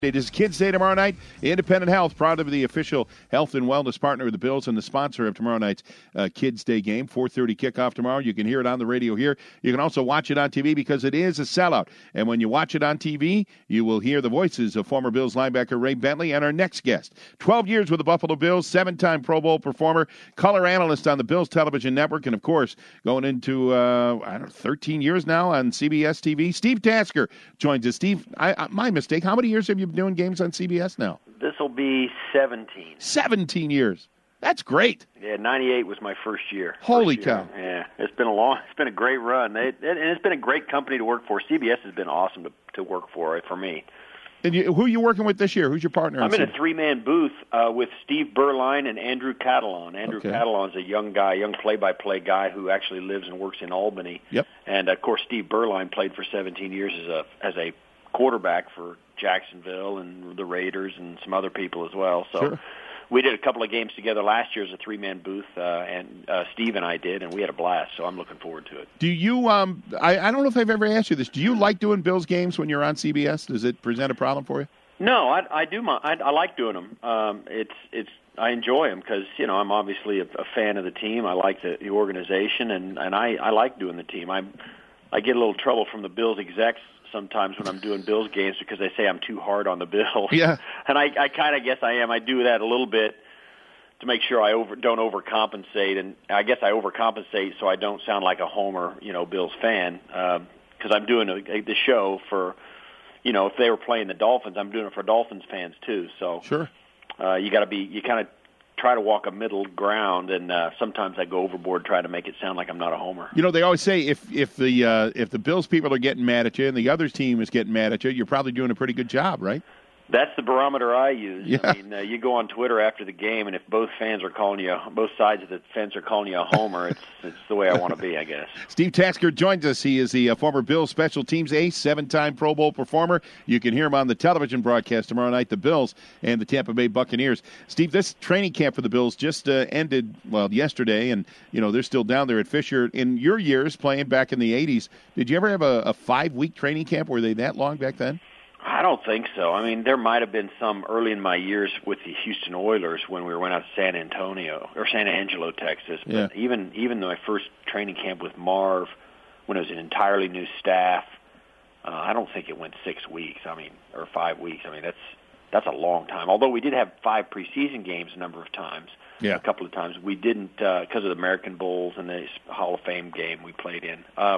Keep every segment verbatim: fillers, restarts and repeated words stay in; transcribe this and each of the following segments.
It is Kids Day tomorrow night. Independent Health, proud to be the official health and wellness partner of the Bills and the sponsor of tomorrow night's uh, Kids Day game. four thirty kickoff tomorrow. You can hear it on the radio here. You can also watch it on T V because it is a sellout. And when you watch it on T V, you will hear the voices of former Bills linebacker Ray Bentley and our next guest. twelve years with the Buffalo Bills, seven-time Pro Bowl performer, color analyst on the Bills television network, and, of course, going into, uh, I don't know, thirteen years now on C B S T V. Steve Tasker joins us. Steve, I, I, my mistake, how many years have you been doing games on C B S now? This will be seventeen. seventeen years. That's great. Yeah, ninety-eight was my first year. Holy first cow. Year. Yeah, it's been a long, it's been a great run. It, it, and it's been a great company to work for. C B S has been awesome to, to work for, for me. And you, who are you working with this year? Who's your partner? I'm in a three-man booth uh, with Steve Berline and Andrew Catalon. Andrew Okay. Catalon's a young guy, young play-by-play guy who actually lives and works in Albany. Yep. And, of course, Steve Berline played for seventeen years as a as a quarterback for Jacksonville and the Raiders and some other people as well. So Sure. we did a couple of games together last year as a three-man booth, uh, and uh, Steve and I did, and we had a blast, so I'm looking forward to it. Do you, um, I, I don't know if I've ever asked you this, do you like doing Bills games when you're on C B S? Does it present a problem for you? No, I, I do. My, I, I like doing them. Um, it's it's I enjoy them because you know I'm obviously a, a fan of the team. I like the, the organization, and, and I, I like doing the team. I I get a little trouble from the Bills execs sometimes when I'm doing Bills games because they say I'm too hard on the Bills. Yeah, and I, I kind of guess I am. I do that a little bit to make sure I over don't overcompensate, and I guess I overcompensate so I don't sound like a homer, you know, Bills fan because um, I'm doing a, a, the show for. You know, if they were playing the Dolphins, I'm doing it for Dolphins fans too. So sure, uh, you got to be, you kind of try to walk a middle ground, and uh, sometimes I go overboard trying to make it sound like I'm not a homer. You know, they always say if if the uh, if the Bills people are getting mad at you and the other team is getting mad at you, you're probably doing a pretty good job, right? That's the barometer I use. Yeah. I mean, uh, you go on Twitter after the game, and if both fans are calling you, both sides of the fence are calling you a homer, it's it's the way I want to be, I guess. Steve Tasker joins us. He is the uh, former Bills special teams ace, seven-time Pro Bowl performer. You can hear him on the television broadcast tomorrow night, the Bills and the Tampa Bay Buccaneers. Steve, this training camp for the Bills just uh, ended, well, yesterday, and, you know, they're still down there at Fisher. In your years playing back in the eighties, did you ever have a, a five-week training camp? Were they that long back then? I don't think so. I mean, there might have been some early in my years with the Houston Oilers when we went out to San Antonio or San Angelo, Texas. But yeah. even even my first training camp with Marv, when it was an entirely new staff, uh, I don't think it went six weeks. I mean, or five weeks. I mean, that's that's a long time. Although we did have five preseason games a number of times. Yeah. A couple of times we didn't because uh, of the American Bowls and the Hall of Fame game we played in. Uh,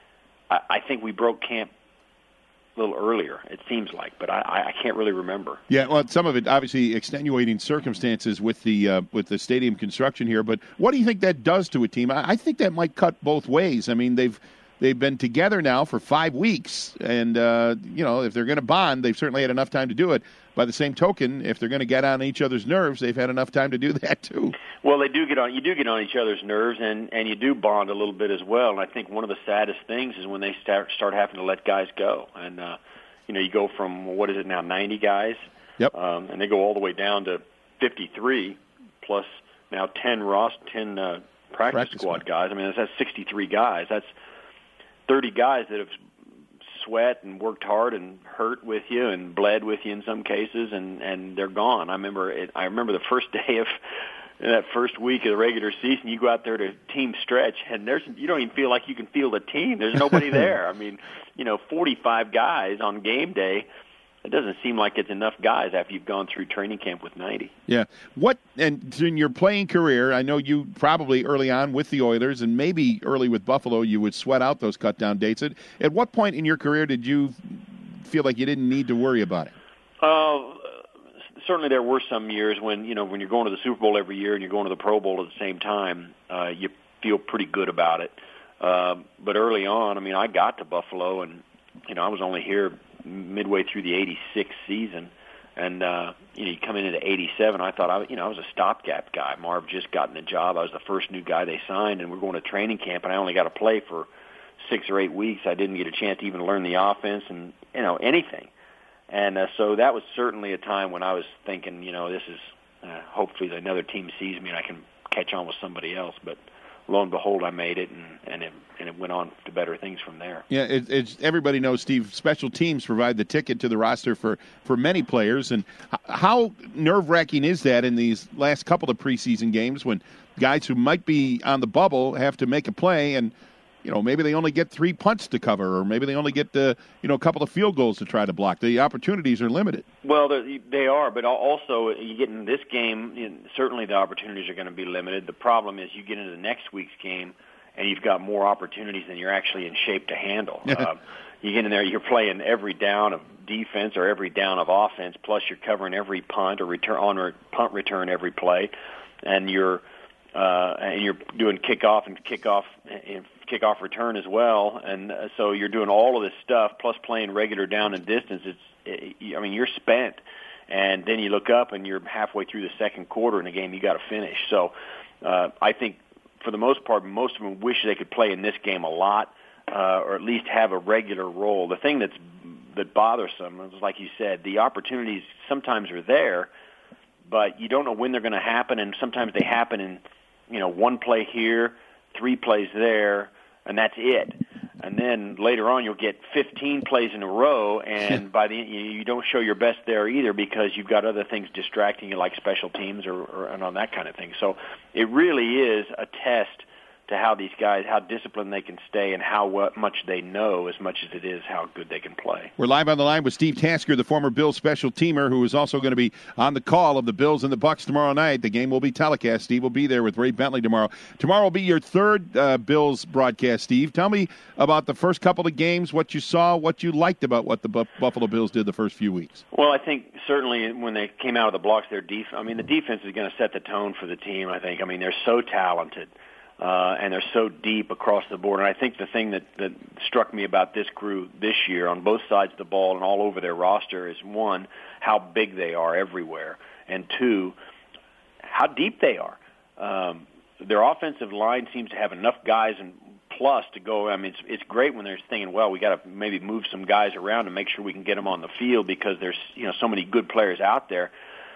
I, I think we broke camp a little earlier, it seems like, but I, I can't really remember. Yeah, well, some of it obviously extenuating circumstances with the uh, with the stadium construction here. But what do you think that does to a team? I, I think that might cut both ways. I mean, they've they've been together now for five weeks, and uh, you know, if they're going to bond, they've certainly had enough time to do it. By the same token, if they're going to get on each other's nerves, they've had enough time to do that too. Well, they do get on. You do get on each other's nerves, and, and you do bond a little bit as well. And I think one of the saddest things is when they start start having to let guys go. And uh, you know, you go from what is it now, ninety guys, yep, um, and they go all the way down to fifty-three plus now ten Ross, ten uh, practice, practice squad squad. guys. I mean, that's sixty-three guys. That's thirty guys that have sweat and worked hard and hurt with you and bled with you in some cases, and and they're gone. I remember it, I remember the first day of that first week of the regular season. You go out there to team stretch, and there's you don't even feel like you can feel the team. There's nobody there. I mean, you know, forty-five guys on game day. It doesn't seem like it's enough guys after you've gone through training camp with ninety. Yeah. What, and in your playing career, I know you probably early on with the Oilers and maybe early with Buffalo, you would sweat out those cut-down dates. At, at what point in your career did you feel like you didn't need to worry about it? Uh, certainly there were some years when, you know, when you're going to the Super Bowl every year and you're going to the Pro Bowl at the same time, uh, you feel pretty good about it. Uh, but early on, I mean, I got to Buffalo and, you know, I was only here midway through the eighty-six season, and uh, you know, you come in into eighty-seven. I thought I, you know, I was a stopgap guy. Marv just gotten a job. I was the first new guy they signed, and we're going to training camp, and I only got to play for six or eight weeks. I didn't get a chance to even learn the offense and you know anything. And uh, so that was certainly a time when I was thinking, you know, this is uh, hopefully another team sees me and I can catch on with somebody else. But lo and behold, I made it, and and it, and it went on to better things from there. Yeah, it, it's everybody knows, Steve. Special teams provide the ticket to the roster for, for many players, and how nerve wracking is that in these last couple of preseason games when guys who might be on the bubble have to make a play, and you know maybe they only get three punts to cover, or maybe they only get uh, you know a couple of field goals to try to block. The opportunities are limited. Well, they are, but also you get in this game, certainly the opportunities are going to be limited. The problem is you get into the next week's game, and you've got more opportunities than you're actually in shape to handle. uh, you get in there, you're playing every down of defense or every down of offense, plus you're covering every punt or return on or punt return every play, and you're uh, and you're doing kickoff and kickoff and kickoff return as well, and uh, so you're doing all of this stuff plus playing regular down and distance. It's it, I mean you're spent, and then you look up and you're halfway through the second quarter in a game you got to finish. So uh, I think. For the most part, most of them wish they could play in this game a lot, uh, or at least have a regular role. The thing that's that bothers them is, like you said, the opportunities sometimes are there, but you don't know when they're going to happen, and sometimes they happen in, you know, one play here, three plays there, and that's it. And then later on, you'll get fifteen plays in a row, and by the you don't show your best there either because you've got other things distracting you, like special teams or, or and on that kind of thing. So it really is a test to how these guys, how disciplined they can stay, and how what much they know, as much as it is how good they can play. We're live on the line with Steve Tasker, the former Bills special teamer, who is also going to be on the call of the Bills and the Bucs tomorrow night. The game will be telecast. Steve will be there with Ray Bentley tomorrow. Tomorrow will be your third uh, Bills broadcast, Steve. Tell me about the first couple of games, what you saw, what you liked about what the Bu- Buffalo Bills did the first few weeks. Well, I think certainly when they came out of the blocks, their def- I mean, the defense is going to set the tone for the team, I think. I mean, they're so talented. Uh, and they're so deep across the board. And I think the thing that, that struck me about this crew this year on both sides of the ball and all over their roster is, one, how big they are everywhere, and two, how deep they are. Um, their offensive line seems to have enough guys and plus to go. I mean, it's, it's great when they're thinking, well, we got to maybe move some guys around and make sure we can get them on the field because there's you know so many good players out there.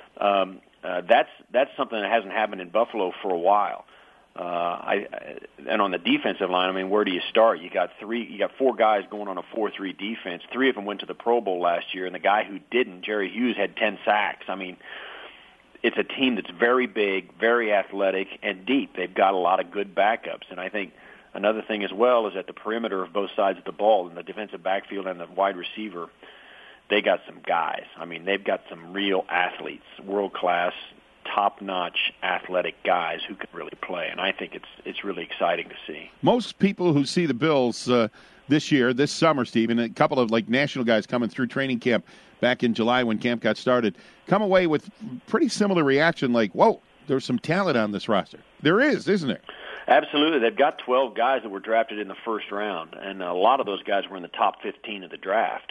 Um, uh, that's that's something that hasn't happened in Buffalo for a while. Uh, I, and on the defensive line, I mean, where do you start? You got three, you got four guys going on a four three defense. Three of them went to the Pro Bowl last year, and the guy who didn't, Jerry Hughes, had ten sacks. I mean, it's a team that's very big, very athletic, and deep. They've got a lot of good backups. And I think another thing as well is at the perimeter of both sides of the ball, in the defensive backfield and the wide receiver, they got some guys. I mean, they've got some real athletes, world-class, top-notch athletic guys who can really play, and I think it's it's really exciting to see. Most people who see the Bills uh, this year, this summer, Steve, and a couple of like national guys coming through training camp back in July when camp got started, come away with pretty similar reaction like, whoa, there's some talent on this roster. There is, isn't there? Absolutely. They've got twelve guys that were drafted in the first round, and a lot of those guys were in the top fifteen of the draft,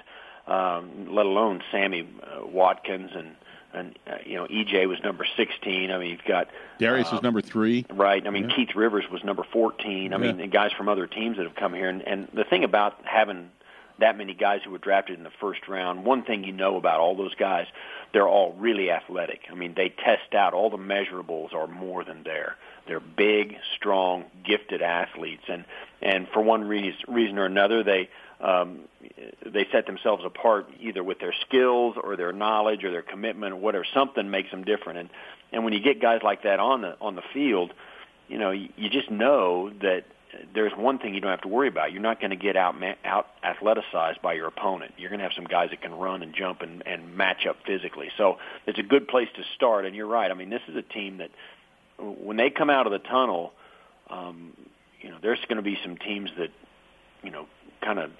um, let alone Sammy uh, Watkins and And, uh, you know, E J was number sixteen. I mean, you've got... Darius uh, was number three. Right. I mean, yeah. Keith Rivers was number fourteen. I yeah. mean, and guys from other teams that have come here. And, and the thing about having that many guys who were drafted in the first round, one thing you know about all those guys, they're all really athletic. I mean, they test out. All the measurables are more than there. They're big, strong, gifted athletes. And, and for one reason, reason or another, they... Um, they set themselves apart either with their skills or their knowledge or their commitment or whatever. Something makes them different. And and when you get guys like that on the on the field, you know, you, you just know that there's one thing you don't have to worry about. You're not going to get out out athleticized by your opponent. You're going to have some guys that can run and jump and, and match up physically. So it's a good place to start. And you're right. I mean, this is a team that when they come out of the tunnel, um, you know, there's going to be some teams that, you know, kind of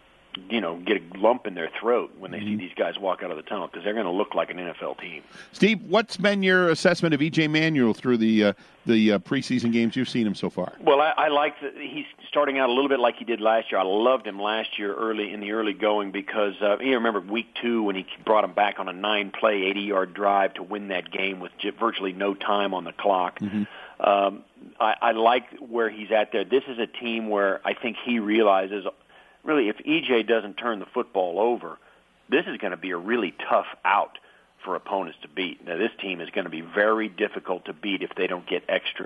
you know, get a lump in their throat when they mm-hmm. see these guys walk out of the tunnel because they're going to look like an N F L team. Steve, what's been your assessment of E J Manuel through the uh, the uh, preseason games you've seen him so far? Well, I, I like that he's starting out a little bit like he did last year. I loved him last year early in the early going because uh, you remember week two when he brought him back on a nine-play, eighty-yard drive to win that game with virtually no time on the clock. Mm-hmm. Um, I, I like where he's at there. This is a team where I think he realizes – really, if E J doesn't turn the football over, this is going to be a really tough out for opponents to beat. Now, this team is going to be very difficult to beat if they don't get extra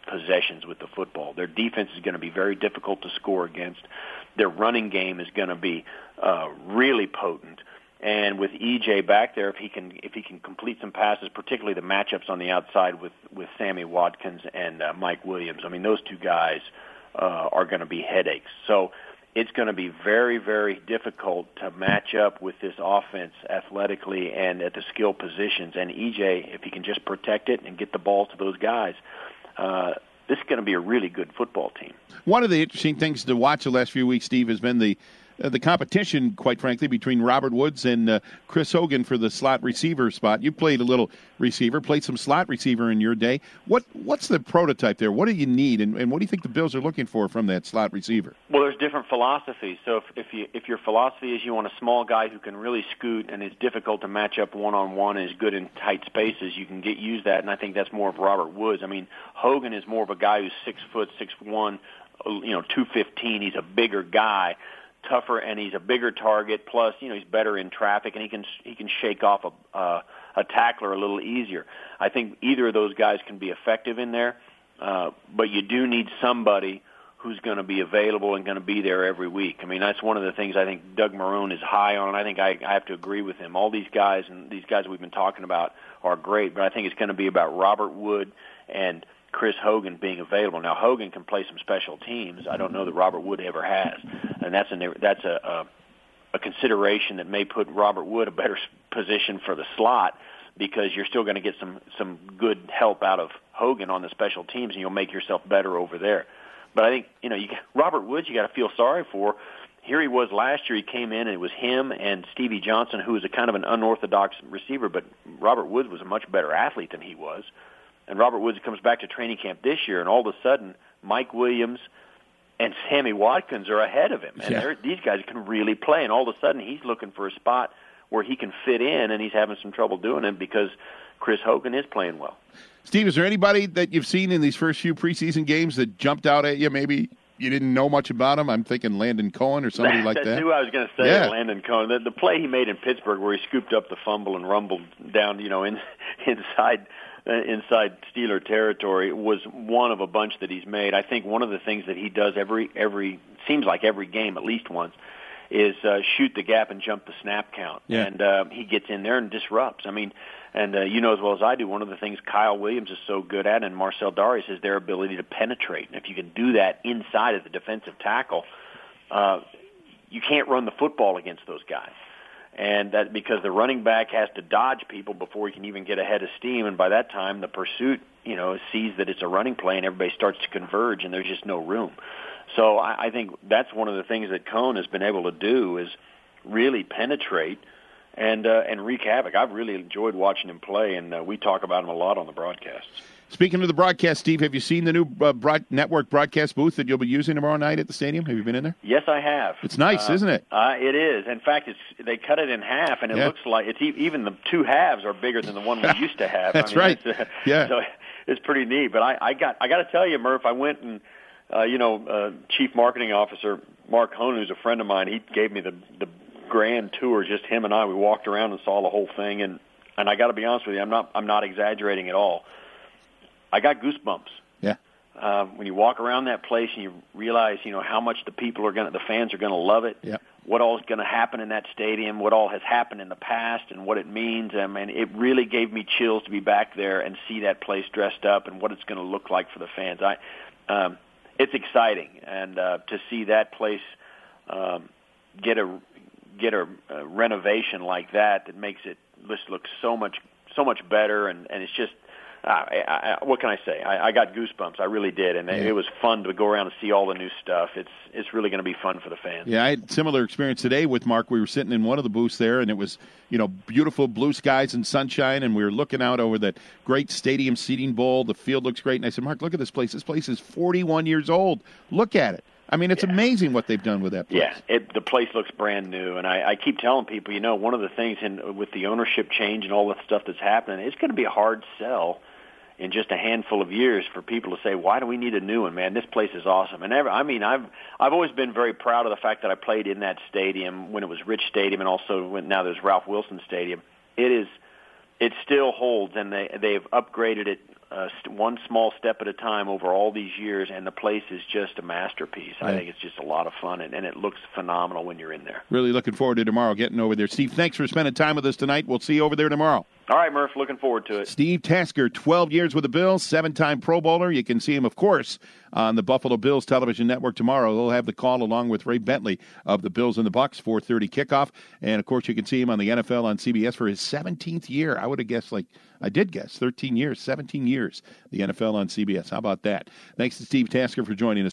possessions with the football. Their defense is going to be very difficult to score against. Their running game is going to be uh, really potent. And with E J back there, if he can if he can complete some passes, particularly the matchups on the outside with, with Sammy Watkins and uh, Mike Williams, I mean, those two guys uh, are going to be headaches. So it's going to be very, very difficult to match up with this offense athletically and at the skill positions. And E J, if he can just protect it and get the ball to those guys, uh, this is going to be a really good football team. One of the interesting things to watch the last few weeks, Steve, has been the uh, the competition, quite frankly, between Robert Woods and uh, Chris Hogan for the slot receiver spot. You played a little receiver, played some slot receiver in your day. What What's the prototype there? What do you need, and, and what do you think the Bills are looking for from that slot receiver? Well, there's different philosophies. So if, if, you, if your philosophy is you want a small guy who can really scoot and is difficult to match up one-on-one and is good in tight spaces, you can get use that, and I think that's more of Robert Woods. I mean, Hogan is more of a guy who's six foot, six one, you know, two fifteen. He's a bigger guy, tougher, and he's a bigger target. Plus, you know, he's better in traffic, and he can he can shake off a uh, a tackler a little easier. I think either of those guys can be effective in there, uh, but you do need somebody who's going to be available and going to be there every week. I mean, that's one of the things I think Doug Marrone is high on. I think I, I have to agree with him. All these guys and these guys we've been talking about are great, but I think it's going to be about Robert Wood and Chris Hogan being available. Now, Hogan can play some special teams. I don't know that Robert Wood ever has, and that's a that's a, a, a consideration that may put Robert Wood a better position for the slot, because you're still going to get some some good help out of Hogan on the special teams, and you'll make yourself better over there. But I think, you know, you, Robert Woods, you got to feel sorry for. Here he was last year. He came in, and it was him and Stevie Johnson, who was a kind of an unorthodox receiver, but Robert Woods was a much better athlete than he was. And Robert Woods comes back to training camp this year, and all of a sudden, Mike Williams and Sammy Watkins are ahead of him. And yeah. these guys can really play. And all of a sudden, he's looking for a spot where he can fit in, and he's having some trouble doing it because Chris Hogan is playing well. Steve, is there anybody that you've seen in these first few preseason games that jumped out at you? Maybe you didn't know much about him. I'm thinking Landon Cohen or somebody like That's that. who I was going to say, yeah. Landon Cohen. The, the play he made in Pittsburgh where he scooped up the fumble and rumbled down, you know, in, inside uh, inside Steeler territory was one of a bunch that he's made. I think one of the things that he does every every seems like every game at least once is uh, shoot the gap and jump the snap count. Yeah. And uh, he gets in there and disrupts. I mean, and uh, you know as well as I do, one of the things Kyle Williams is so good at, and Marcel Darius, is their ability to penetrate. And if you can do that inside of the defensive tackle, uh, you can't run the football against those guys. And that because the running back has to dodge people before he can even get ahead of steam, and by that time the pursuit, you know, sees that it's a running play, and everybody starts to converge, and there's just no room. So I, I think that's one of the things that Cohen has been able to do is really penetrate and uh, and wreak havoc. I've really enjoyed watching him play, and uh, we talk about him a lot on the broadcasts. Speaking of the broadcast, Steve, have you seen the new uh, broad- network broadcast booth that you'll be using tomorrow night at the stadium? Have you been in there? Yes, I have. It's nice, uh, isn't it? Uh, it is. In fact, it's they cut it in half, and it yeah. looks like it's e- even the two halves are bigger than the one we used to have. That's I mean, right. It's, uh, yeah. So it's pretty neat. But I, I got I got to tell you, Murph, I went and uh, you know, uh, Chief Marketing Officer Mark Hohn, who's a friend of mine, he gave me the the grand tour. Just him and I, we walked around and saw the whole thing, and and I got to be honest with you, I'm not I'm not exaggerating at all. I got goosebumps. Yeah. Uh, when you walk around that place and you realize, you know, how much the people are going to, the fans are going to love it. Yeah. What all is going to happen in that stadium, what all has happened in the past, and what it means. I mean, it really gave me chills to be back there and see that place dressed up and what it's going to look like for the fans. I, um, it's exciting, and uh, to see that place um, get a get a, a renovation like that that makes it just look so much so much better, and, and it's just. Uh, I, I, what can I say? I, I got goosebumps. I really did, and yeah. it was fun to go around and see all the new stuff. It's it's really going to be fun for the fans. Yeah, I had a similar experience today with Mark. We were sitting in one of the booths there, and it was, you know, beautiful blue skies and sunshine, and we were looking out over that great stadium seating bowl. The field looks great, and I said, Mark, look at this place. This place is forty-one years old. Look at it. I mean, it's yeah. amazing what they've done with that place. Yeah, it, the place looks brand new, and I, I keep telling people, you know, one of the things in, with the ownership change and all the stuff that's happening, it's going to be a hard sell in just a handful of years for people to say, why do we need a new one, man? This place is awesome. And ever, I mean, I've I've always been very proud of the fact that I played in that stadium when it was Rich Stadium, and also when now there's Ralph Wilson Stadium. It is, it still holds, and they they've upgraded it uh, st- one small step at a time over all these years, and the place is just a masterpiece. Yeah. I think it's just a lot of fun, and, and it looks phenomenal when you're in there. Really looking forward to tomorrow, getting over there. Steve, thanks for spending time with us tonight. We'll see you over there tomorrow. All right, Murph, looking forward to it. Steve Tasker, twelve years with the Bills, seven-time Pro Bowler. You can see him, of course, on the Buffalo Bills television network tomorrow. They'll have the call along with Ray Bentley of the Bills and the Bucks, four thirty kickoff. And, of course, you can see him on the N F L on C B S for his seventeenth year. I would have guessed, like, I did guess, thirteen years, seventeen years, the N F L on C B S. How about that? Thanks to Steve Tasker for joining us.